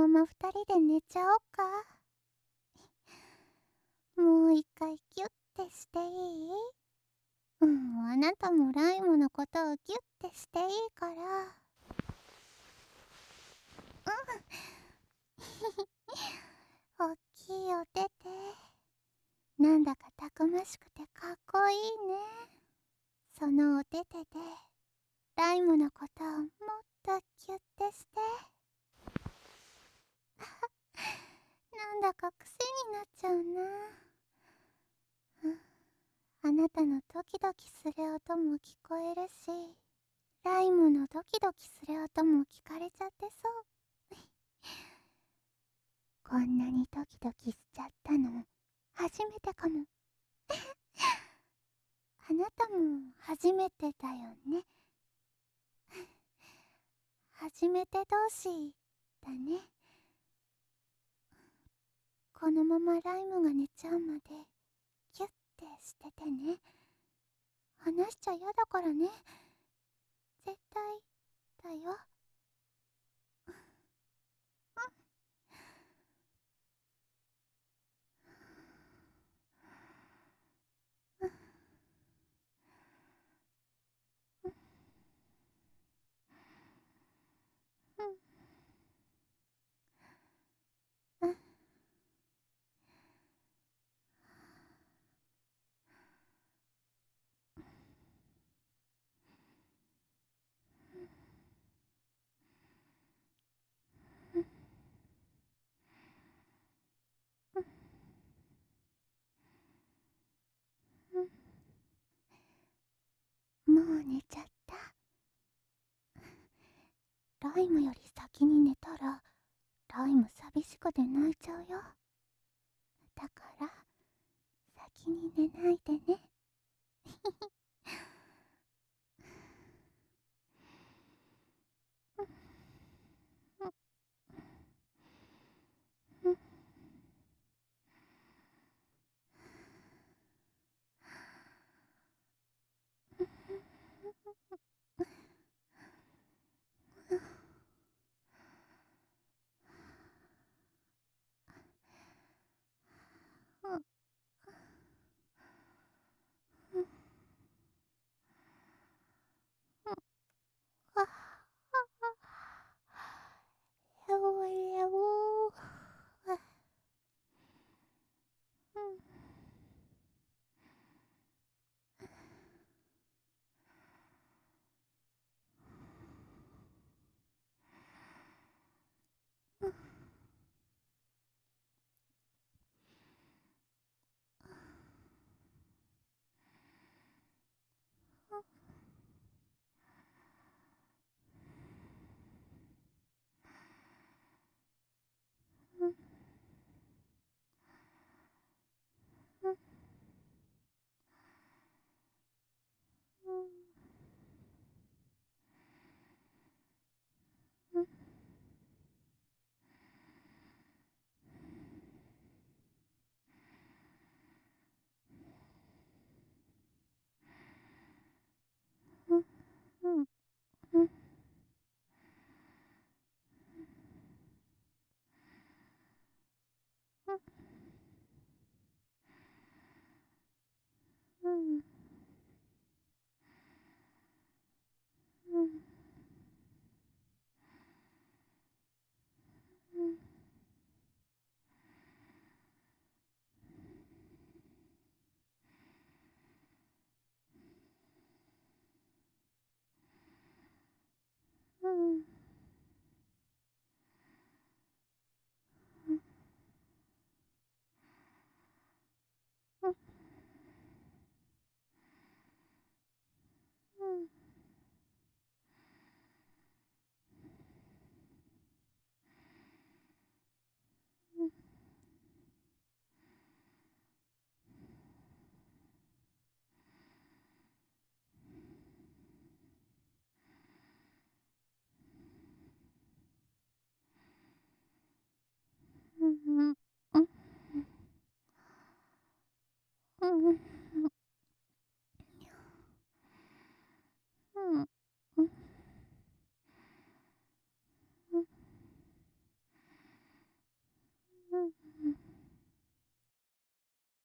ま二人で寝ちゃおうか。もう一回ギュッてしていい？うん、あなたもライムのことをギュッてしていいから。おっきいお手手。なんだかたくましくてかっこいいね。そのお手手でライムのことをもっとギュッてして。なんだか癖になっちゃうな。あなたのドキドキする音も聞こえるし、ライムのドキドキする音も聞かれちゃってそう。こんなにドキドキしちゃったの初めてかも。あなたも初めてだよね。初めて同士だね。このままライムが寝ちゃうまでギュッてしててね。話しちゃ嫌だからね。絶対だよ。うんうん。もう寝ちゃった。ライムより先に寝たらライム寂しくて泣いちゃうよ。だから先に寝ないでね。